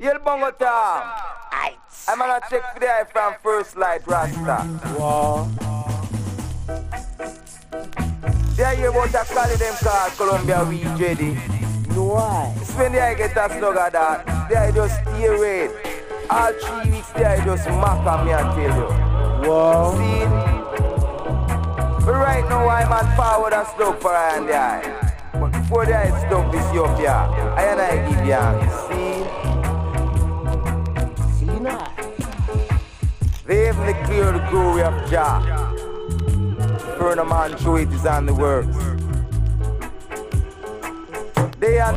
Yel Bongo Town. I'm gonna check for the eye from First Light Rasta. Wow. They hear about a collie them called Columbia Weed Jetty. No why? It's when they get a slug of that, they just stay red. All 3 weeks they just mock on me and tell you. Wow. See? But right now I'm on forward and slug for I and the eye. But before the eye slug this up here, I and I give you. See? See now. They even declare the glory of Jah. Burn a man show it is on the works. They are